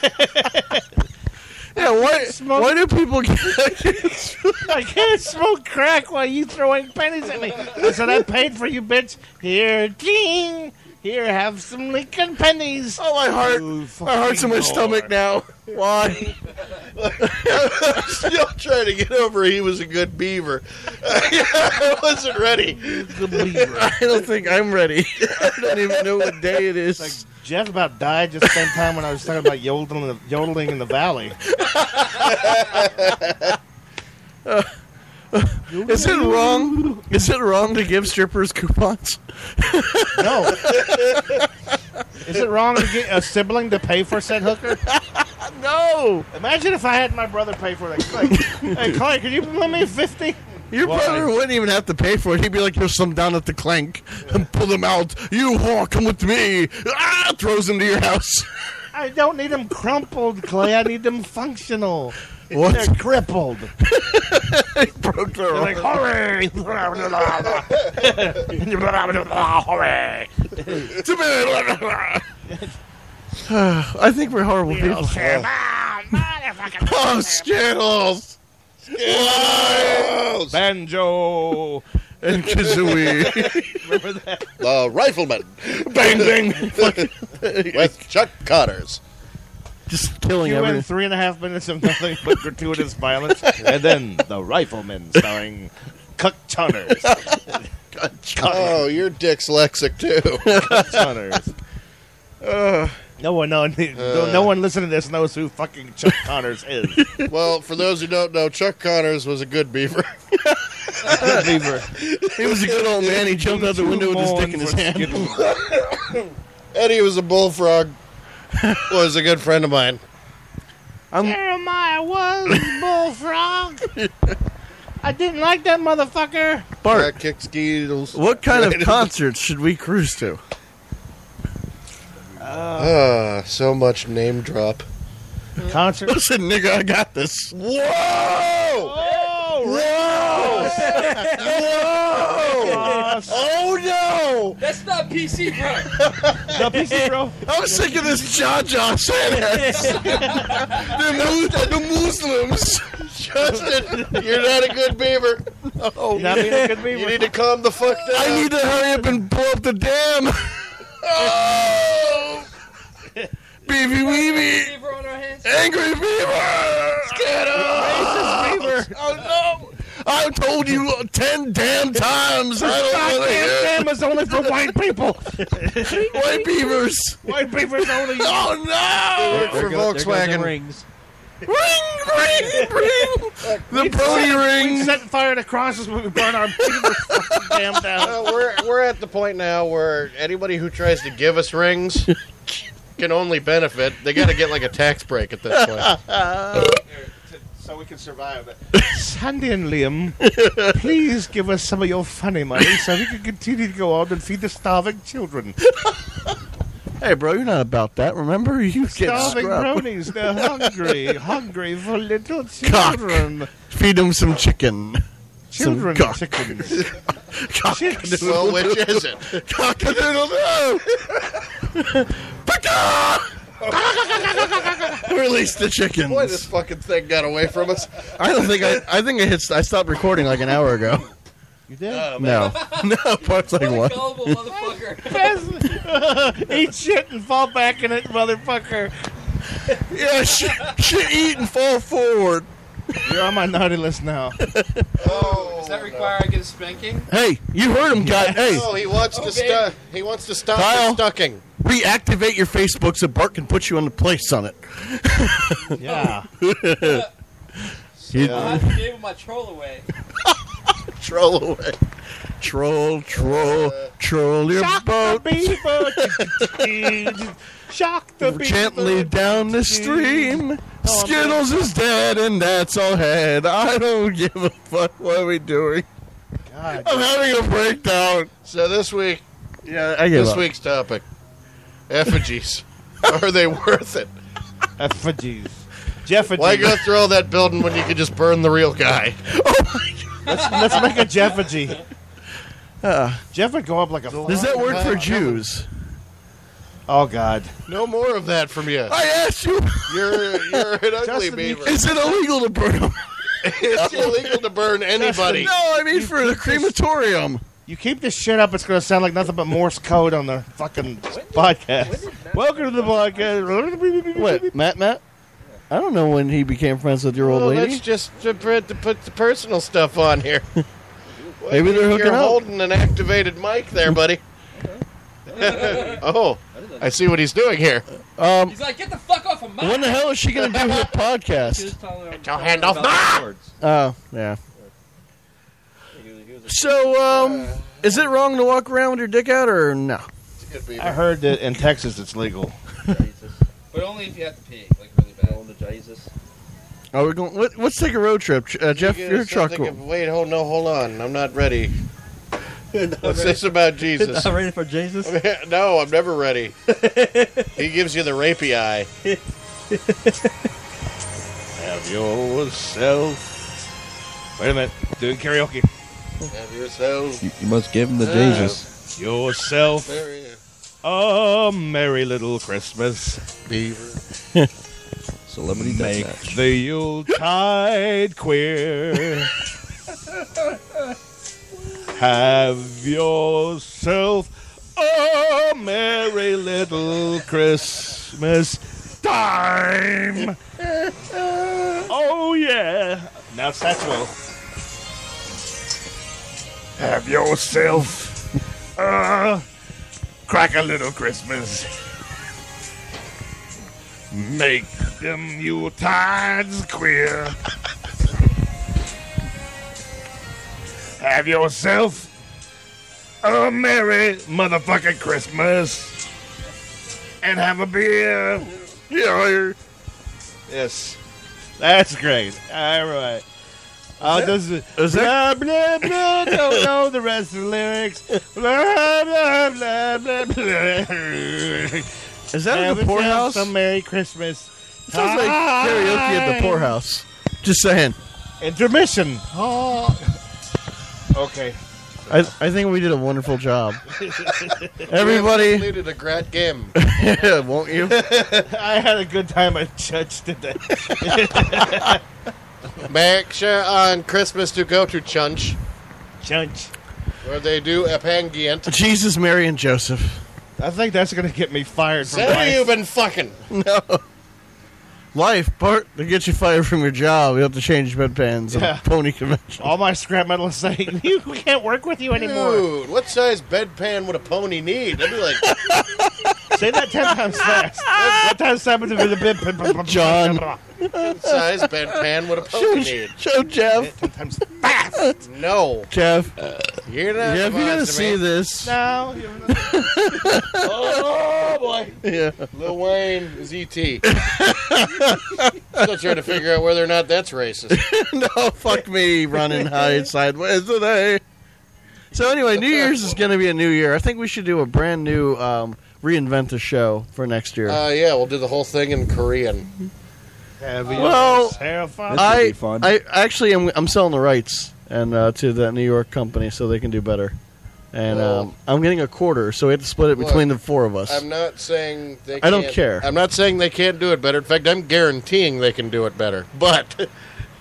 Yeah, why do people get... I can't smoke crack while you throwing pennies at me. I said, I paid for you, bitch. Here, ding. Here, have some Lincoln pennies. Oh, my heart's in my stomach now. Why? I'm still trying to get over he was a good beaver. I wasn't ready. I don't think I'm ready. I don't even know what day it is. Like Jeff about died just the same time when I was talking about yodeling in the valley. Is it wrong? Is it wrong to give strippers coupons? No. Is it wrong to get a sibling to pay for said hooker? No. Imagine if I had my brother pay for it. Like, hey, Clay, can you lend me 50? Your brother wouldn't even have to pay for it. He'd be like, "Here's some down at the Clank," and pull them out. You whore, come with me. Ah, throws them to your house. I don't need them crumpled, Clay. I need them functional. What? They're crippled. He broke their They're like, hooray! Hooray! I think we're horrible people. Oh, Skittles! Skittles! Banjo! And Kazooie. Remember that? The Rifleman Bang, bang. with Chuck Connors. Just killing You win everything. 3.5 minutes of nothing but gratuitous violence. And then The Rifleman, starring Cuck Chunners. Oh, you're dyslexic too. Chunners. No one listening to this knows who fucking Chuck Connors is. Well, for those who don't know, Chuck Connors was a good beaver. Good beaver. He was a good old man. He jumped out the window with his dick in his hand. Eddie was a bullfrog. Was a good friend of mine. Jeremiah was bullfrog. I didn't like that motherfucker. Bart, Kick Skittles. what kind of concerts should we cruise to? So much name drop. Concert. Listen, nigga, I got this. Whoa! Oh no! That's not PC, bro. No PC, bro. I was thinking this Jaja Sanders. the Muslims. Justin, you're not a good beaver. Not being a good beaver. You need to calm the fuck down. I need to hurry up and blow up the dam. Oh! Beavy weevy. Beaver on our hands. Angry beaver. Racist beaver. Oh no. I've told you 10 damn times. I don't want to hear it. Damn is only for white people. White beavers. White beavers only. Oh no. For Volkswagen. Rings. Ring. The Brody We ring. set fire to crosses when we burn our beavers fucking damn down. We're at the point now where anybody who tries to give us rings can only benefit. They got to get like a tax break at this point. So we can survive it. Sandy and Liam, please give us some of your funny money so we can continue to go on and feed the starving children. Hey, bro, you're not about that. Remember, you get Starving scrubbed. bronies, they're hungry for little children. Feed them some chicken. Children Some cock. chickens. Cock-a-doodle. Well, which is it? Cock-a-doodle-doo. Paka! Release the chickens. Boy, this fucking thing got away from us. I think I stopped recording like an hour ago. You did? No. Part's like, what? Gullible motherfucker. Eat shit and fall back in it, motherfucker. Yeah, shit eat and fall forward. You're on my naughty list now. Oh, Does that require I get a spanking? Hey, you heard him, guy. Hey, Oh, he wants to Okay. He wants to stop Kyle. the stucking. reactivate your Facebook so Bart can put you on the place on it. Yeah. I gave him my troll away. Troll away. Troll your Shock boat the beaver. Shock the beaver. gently down the stream. Oh, Skittles is dead, and that's all had. I don't give a fuck. What are we doing? God. I'm having a breakdown. So this week, Yeah, I give this up. week's topic: effigies. Are they worth it? Effigies. Jeffigies. Why go through all that building when you could just burn the real guy? Let's make a Jeffigy. Jeff would go up like a. Does that work for Jews? Oh God. No more of that from you. I asked you. You're an ugly Justin, beaver. Is it illegal to burn them? It's illegal to burn anybody. No, I mean for the crematorium. You keep this shit up, it's going to sound like nothing but Morse code on the fucking podcast. Welcome to the podcast. What, Matt? I don't know when he became friends with your old Well, lady. let's just to put the personal stuff on here. Maybe they're hooking You're up. holding an activated mic there, buddy. Oh, I see what he's doing here. He's like, get the fuck off of mine. When the hell is she going to do her podcast? Get your hand off my... Oh, yeah. So, is it wrong to walk around with your dick out, or no? I heard that in Texas it's legal. But only if you have to pee, like really bad. Are we going? Let's take a road trip. Jeff, your truck. Wait, hold on. I'm not ready. What's this about Jesus? Not ready for Jesus? No, I'm never ready. He gives you the rapey eye. Have yourself. Wait a minute. Doing karaoke. Have yourself. You must give him the Jesus. Yourself There he is. a merry little Christmas. Beaver. Celebrity Make deathmatch. the Yuletide queer. Have yourself a merry little Christmas time. Oh, yeah. Now, Satchel. Have yourself crack a little Christmas. Make them Yuletides queer. Have yourself a merry motherfucking Christmas. And have a beer. Yeah. Yes. That's great. All right. Does it? Blah, blah, blah. Don't know the rest of the lyrics. Blah, blah, blah, blah, blah. Is that at the poorhouse? Some Merry Christmas. Sounds like karaoke at the poorhouse. Just saying. Intermission. Oh. Okay. I think we did a wonderful job. Everybody, Completed a great game. won't you? I had a good time at church today. Make sure on Christmas to go to Chunch, Chunch. where they do a pangient. Jesus, Mary, and Joseph. I think that's going to get me fired from Say life. you've been fucking. No. Life, part to get you fired from your job, you have to change bedpans at Yeah. a pony convention. All my scrap metal is saying, we can't work with you anymore. Dude, what size bedpan would a pony need? That'd be like, Say that 10 times fast. What time's happened to the bit? John. what size bedpan would a pony need? Show Jeff. 10 times fast. No. Jeff, You're not Jeff, you gotta to see me. this. No. Oh, boy. Yeah. Lil Wayne is E.T. Still trying to figure out whether or not that's racist. No, fuck me, running high sideways today. So anyway, New Year's is going to be a new year. I think we should do a brand new reinvent the show for next year. Yeah, we'll do the whole thing in Korean. Well, This would be fun. I actually I'm selling the rights and to that New York company so they can do better. And Well- I'm getting a quarter, so we have to split it Look, between the four of us. I'm not saying they can't. I don't care. I'm not saying they can't do it better. In fact, I'm guaranteeing they can do it better. But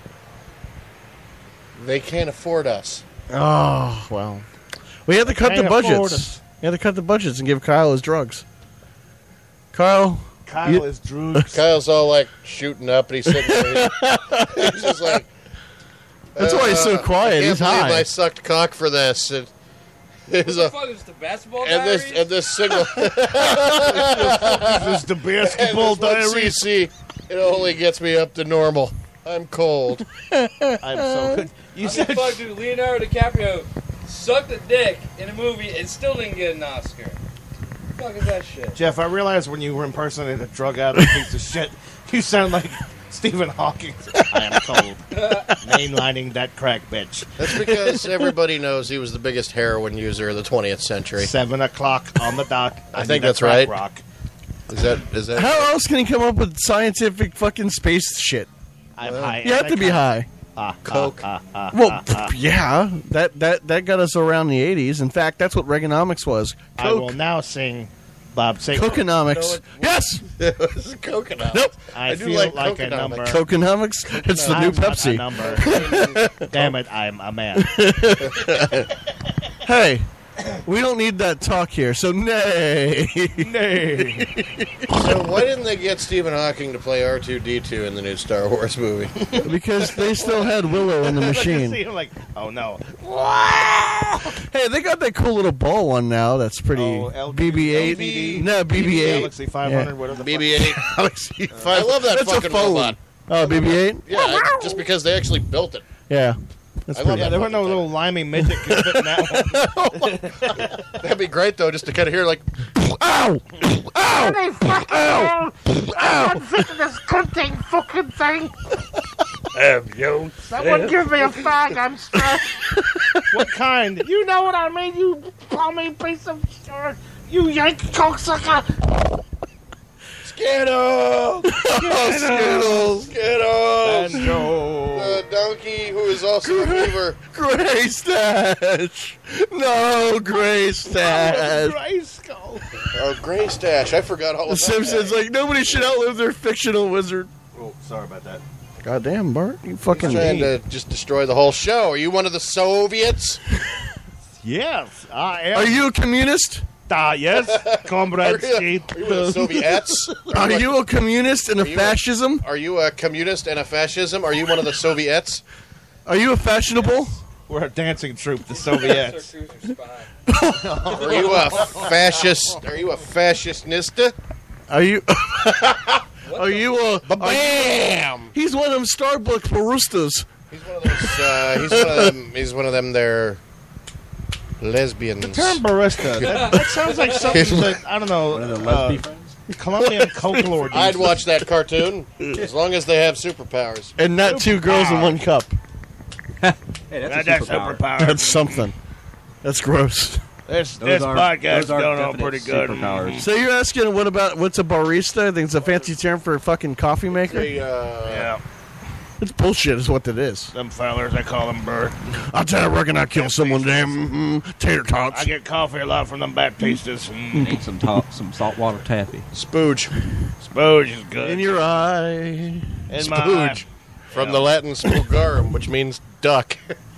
they can't afford us. Oh, well. We had to cut the Can't afford budgets. us. We had to cut the budgets and give Kyle his drugs. Kyle, Kyle You- is droogs. Kyle's all like shooting up, and he's sitting there. He's just like. that's why he's so quiet. I He's can't believe high. I sucked cock for this. It is What the a fuck is the basketball and this diaries? and this single This is the basketball and this one diary. CC. It only gets me up to normal. I'm cold. I'm so good. You I mean, said fuck, dude, Leonardo DiCaprio sucked a dick in a movie and still didn't get an Oscar. What the fuck is that shit? Jeff, I realized when you were impersonating a drug addict piece of shit, you sound like Stephen Hawking. I am cold. Mainlining that crack bitch. That's because everybody knows he was the biggest heroin user of the 20th century. 7 o'clock on the dot. I think need a that's crack right. Rock. Is that? How else can he come up with scientific fucking space shit? I'm high. You have to be high. Coke. Well, yeah, that got us around the 80s. In fact, that's what Reaganomics was. I will Coke. now sing, Bob, sing. Cokenomics. Yes! It's coconut. Nope. I do feel like like a coconut. number. Cokenomics? It's the new I'm not a Pepsi. number. Damn it, I'm a man. Hey, We don't need that talk here, so nay. Nay. So why didn't they get Stephen Hawking to play R2-D2 in the new Star Wars movie? Because they still had Willow in the I can see machine. him like, oh no. Hey, they got that cool little ball one now that's pretty Oh, BB-8. LTD? No, BB-8. Galaxy 500, whatever the BB-8. I love that That's a fucking phone. robot. Oh, BB-8? Yeah, just because they actually built it. Yeah. That's I pretty love Yeah, that there were no fucking little limey midget could fit in that one. That'd be great, though, just to kind of hear, like, Ow! Ow! Ow! I'm sick of this cunting fucking thing. Yo. Someone give me a fag, I'm stressed. What kind? You know what I mean, you plumbing piece of shit. You yank cocksucker. Skittles! Oh, Skittles! Skittles! Banjo. The donkey who is also a beaver. Gray Stash! No, Gray Stash! Grayskull. Oh, Gray Stash. I forgot all The about Simpsons, that. like, nobody should outlive their fictional wizard. Oh, sorry about that. Goddamn, Bart. You fucking Trying to just destroy the whole show. Are you one of the Soviets? Yes, I am. Are you a communist? Yes, comrade Are you one of the Soviets? Are you a communist and a you a- fascism? Are you a communist and a fascism? Are you one of the Soviets? Are you a fashionable? We're a dancing troupe, the Soviets. Are you a fascist? Are you a fascistnista? Are you? Are you a? Bam! He's one of them Starbucks baristas. He's one of those. He's one of them. They're lesbians. The term barista, that sounds like something that, I don't know, One of the lesbian friends? Colombian folklore. I'd watch that cartoon as long as they have superpowers. And not two girls in one cup. Hey, that's a superpower. That's something. That's gross. This Those are- podcast those are going on definite pretty good. superpowers. So you're asking what's a barista? I think it's a fancy term for a fucking coffee maker. They, Yeah, It's bullshit, is what it is. them fellers, I call them bird. I'll tell you, I reckon I kill someone. Damn tater tots. I get coffee a lot from them Baptistas. Need some saltwater taffy. Spooge. Spooge is good. In your eye. In my Spooge. From the Latin spugarum, which means duck.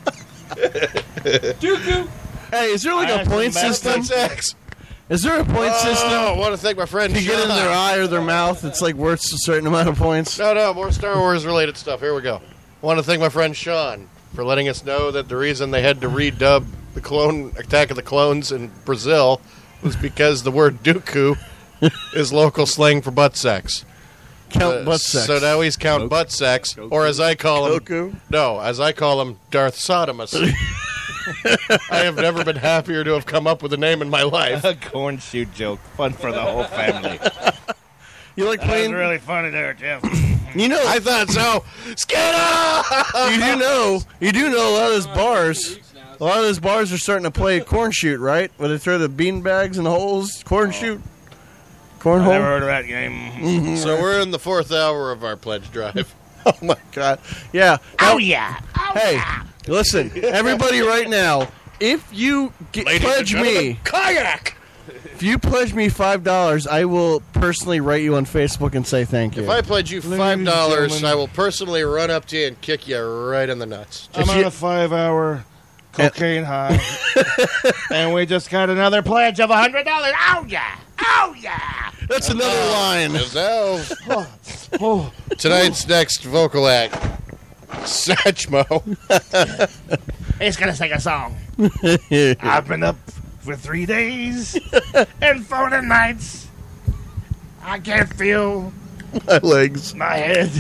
Dooku! Hey, is there like I a point asked him system? That's X. Is there a point Oh, I system? want to thank my friend If you get in Sean. their eye or their mouth, it's like worth a certain amount of points. No, more Star Wars related stuff. Here we go. I want to thank my friend Sean for letting us know that the reason they had to redub the clone Attack of the Clones in Brazil was because the word Dooku is local slang for butt sex. Count butt sex. So now he's Count Butt Sex, or as I call him, Goku? No, as I call him, Darth Sodomus. I have never been happier to have come up with a name in my life. A corn shoot joke. Fun for the whole family. You like That was playing? really funny there, Jeff. You know, I thought so. Skittle! you do know a lot of those bars. A lot of those bars are starting to play corn shoot, right? Where they throw the bean bags in the holes. Corn shoot. I never Cornhole. heard of that game. So we're in the 4th hour of our pledge drive. Oh my god. Yeah. Oh yeah. Oh Hey, yeah. listen, everybody, right now, if you pledge me, Kayak! if you pledge me $5, I will personally write you on Facebook and say thank you. If I pledge you Ladies and $5, gentlemen. I will personally run up to you and kick you right in the nuts. I'm If on you- a 5-hour cocaine high. And we just got another pledge of $100. Oh yeah. Oh yeah. That's another line. So, Oh, tonight's next vocal act, Satchmo. He's gonna sing a song. I've been up for 3 days. And 40 nights. I can't feel My legs. My head.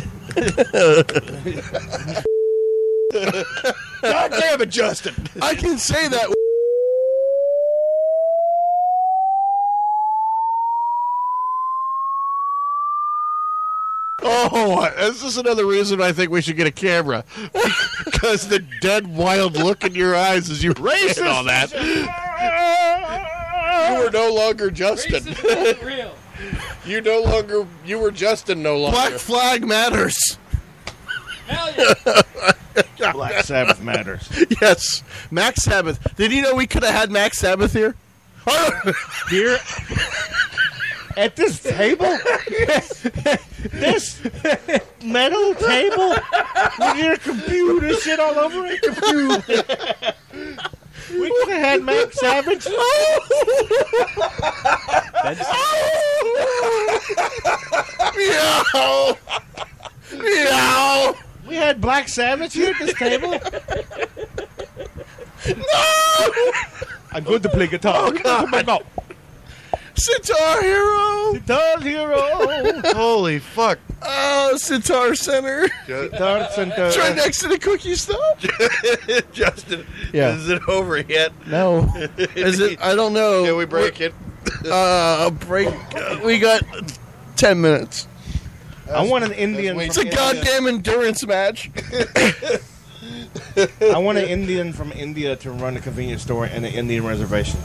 God damn it, Justin. I can say that. Oh, this is another reason I think we should get a camera. Because the dead, wild look in your eyes as you racist all that. You were no longer Justin. Racism isn't real. You were Justin no longer. Black flag matters. Hell yeah. Black Sabbath matters. Yes. Max Sabbath. Did you know we could have had Max Sabbath here? Here at this table, this metal table with your computer shit all over it. We could have had Max Savage. Meow. Meow. We had Black Sabbath here at this table. No. I'm going to play guitar. Oh, God. Sitar Hero. Guitar Hero. Holy fuck. Oh, Sitar Center. Guitar Center. It's right next to the cookie stop. Justin, Yeah. is it over yet? No. Is it? I don't know. Can we break it? Break. We got 10 minutes. I want an Indian. It's It's a From goddamn endurance match. I want an Indian from India to run a convenience store and an Indian reservation.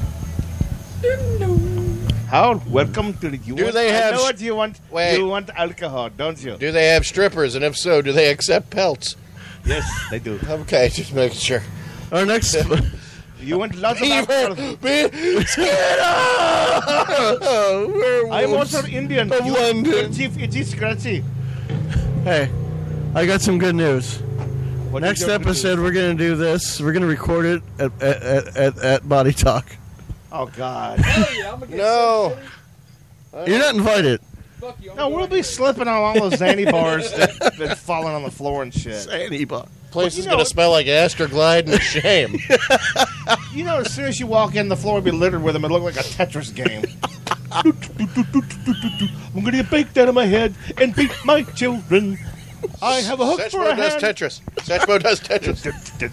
Howard, welcome to the U.S. Do they have I know what you want. Wait. You want alcohol, don't you? Do they have strippers? And if so, do they accept pelts? Yes, they do. Okay, just making sure. Our next. You want lots of alcohol. I'm also Indian. Of London. Itchy, scratchy. Hey, I got some good news. What Next is your episode, we're going to do this. We're going to record it at Body Talk. Oh, God. Hell yeah, I'm gonna get No. You're not invited. Fuck you. I'm No, going we'll there. be slipping on all those Zanny bars that's falling on the floor and shit. Place is You know- going to smell like Astroglide and shame. You know, as soon as you walk in, the floor will be littered with them. It'll look like a Tetris game. I'm going to get baked out of my head and beat my children. I have a hook for a Satchmo does hand. Tetris. Satchmo does Tetris.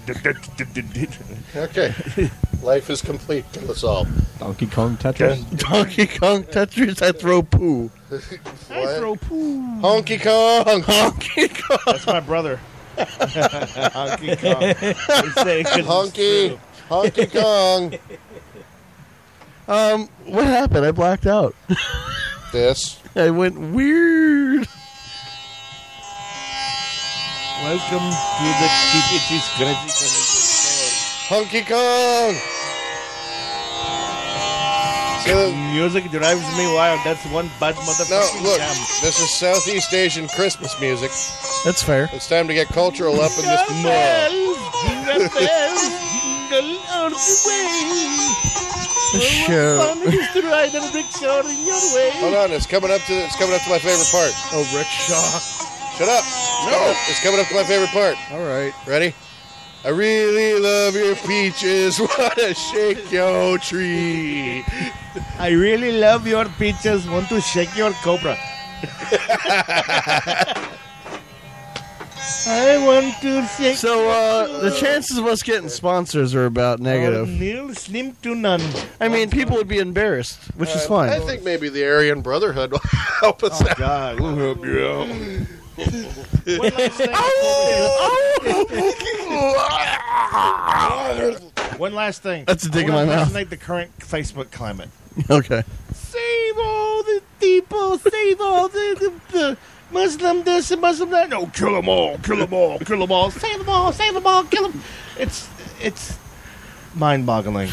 Okay. Life is complete to us all. Donkey Kong Tetris. Donkey Kong Tetris, I throw poo. I throw poo. Honky Kong. Donkey Kong. That's my brother. Honky Kong. He's saying 'cause it's Honky. true. Honky Kong. What happened? I blacked out. This. I went weird. Welcome to the Itchy Scratchy Convenience Honky Kong. Store. So, Music drives me wild. That's one bad motherfucking no, look. jam. This is Southeast Asian Christmas music. That's fair. It's time to get cultural up in this mall. Jingle bells, jingle all the way. Sure. Fun it is to ride on a rickshaw in your way. Hold on, it's coming up to my favorite part. Oh, rickshaw. Shut up. No. It's coming up to my favorite part. All right. Ready? I really love your peaches. Wanna shake your tree. I really love your peaches. Want to shake your cobra. I want to shake. So, the chances of us getting sponsors are about negative. Nil, slim to none. I mean, people would be embarrassed, which is fine. I think maybe the Aryan Brotherhood will help us out. God, we'll help you out. One last thing. That's a dig in I my wanna mouth. impersonate the current Facebook climate. Okay. Save all the people. Save all the Muslim this and Muslim that. No, kill them all. Kill them all. Kill them all. Save them all. Save them all. Kill them. It's mind-boggling.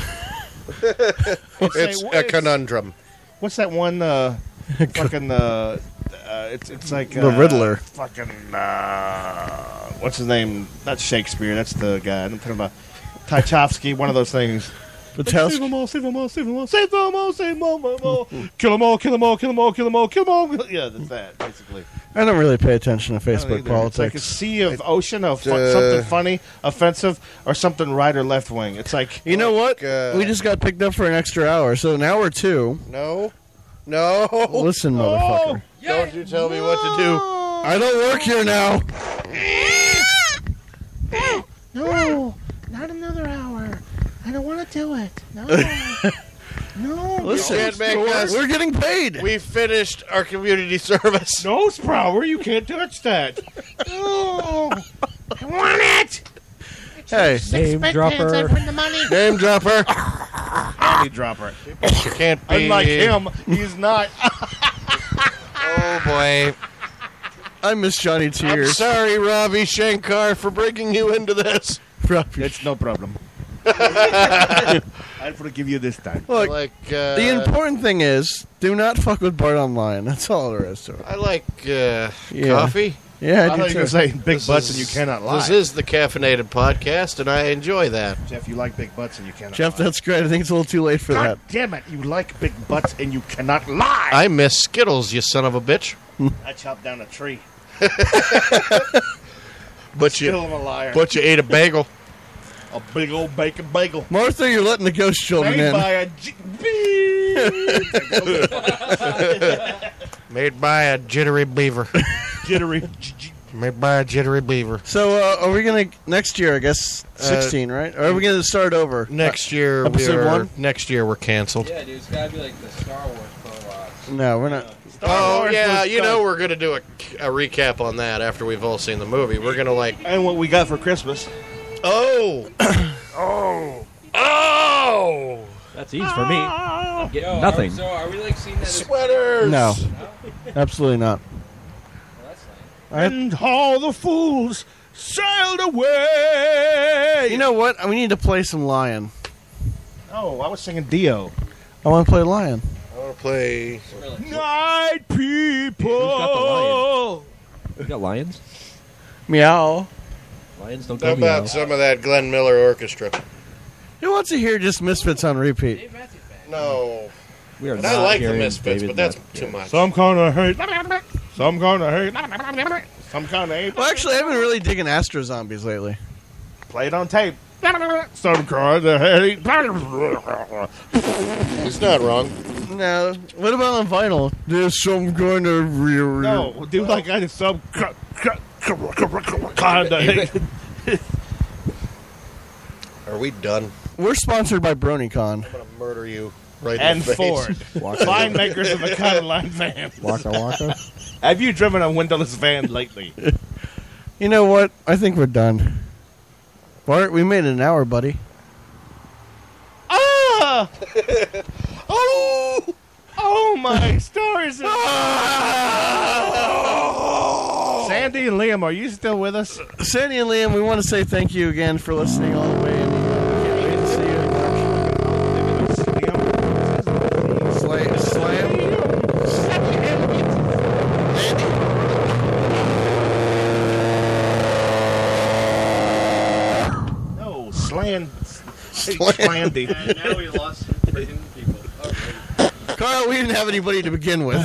It's a conundrum. What's that one? Fucking. It's like The Riddler. Fucking. What's his name? Not Shakespeare. That's the guy. I'm talking about Tchaikovsky. One of those things. Vitowski. Save them all, save them all, save them all, save them all, save them all, kill them all, kill them all, kill them all, kill them all, kill them all. Yeah, that's that, basically. I don't really pay attention to I don't Facebook either. It's like a politics. sea of ocean of something funny, offensive, or something right or left wing. It's like, You know what? God. We just got picked up for an extra hour, so an hour two. No. Listen, motherfucker. Don't you tell me what to do. I don't work here now. No, not another hour. I don't want to do it. No. No. Listen, can't make us- we're getting paid. We finished our community service. no, Sprower, you can't touch that. No. I want it. Hey, Name Six dropper. pants, I bring the money. Name dropper. Panty dropper. You can't be. Unlike him, he's not. Oh boy. I miss Johnny I'm Tears. sorry, Ravi Shankar, for bringing you into this. It's no problem. I'll forgive you this time. I Look, like. the important thing is, do not fuck with Bart Online. That's all there is to it. I like coffee. Yeah, I I thought do you were too. going to say big This butts is- and you cannot lie. This is the caffeinated podcast, and I enjoy that. Jeff, you like big butts and you cannot Jeff, lie. that's great. I think it's a little too late for God that. damn it, you like big butts and you cannot lie. I miss Skittles, you son of a bitch. I chopped down a tree. But Still am a liar. you ate a bagel. A big old bacon bagel. Martha, you're letting the ghost children Made in. by a Made by a jittery beaver. jittery. Made by a jittery beaver. So, are we going to, next year, I guess, 16, right? Or are we going to start over? Next year, Episode one? Next year we're canceled. Yeah, dude, it's gotta be like the Star Wars prologue. No, we're not. Oh Wars yeah, was you know we're gonna do a recap on that after we've all seen the movie. We're gonna like, And what we got for Christmas. oh, oh, That's easy for me. I'm getting Yo, nothing. So are we like seeing that? sweaters. No, No? absolutely not. Well, that's lame. And all the fools sailed away. You know what? We need to play some Lion. Oh, I was singing Dio. I want to play Lion. I want to play. Really? Night people. You got lions? Meow. Lions don't How go meow. about some of that Glenn Miller Orchestra? Who wants to hear just Misfits on repeat? Dave Matthews Band. No, We are and not I like the hearing Misfits, David but that's Matt- too much. Some kind of hate. Some kind of hate. Some kind of hate. Well, actually, I've been really digging Astro Zombies lately. Play it on tape. Some kind of hate. He's not wrong. No. What about on vinyl? There's some kind of real. No, do like I did some kind of hate. Are we done? We're sponsored by BronyCon. I'm gonna murder you right And in the face. Ford. Fine makers of the Cadillac van. Waka waka. Have you driven a windowless van lately? You know what? I think we're done. Bart, we made it an hour, buddy. Ah! Oh my stars! Sandy and Liam, are you still with us? Sandy and Liam, we want to say thank you again for listening all the way in. We can't wait to see you in March. Slam. No, Slandy. And now we lost freaking people. Okay. Carl, we didn't have anybody to begin with,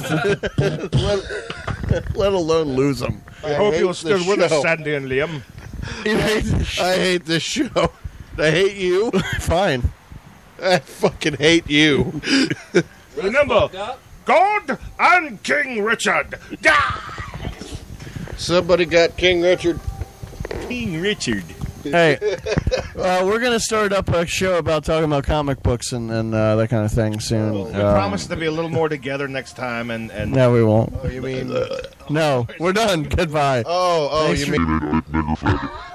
let alone lose them. I hope you'll hate this still with us, show. Sandy and Liam. I hate this show. I hate you. Fine. I fucking hate you. Remember, Fucked up. God and King Richard. Somebody got King Richard. King Richard. Hey, we're going to start up a show about talking about comic books and that kind of thing soon. We promise to be a little more together next time, and No, we won't. Oh, you mean? No, we're done. Goodbye. Oh, Thanks you for- mean?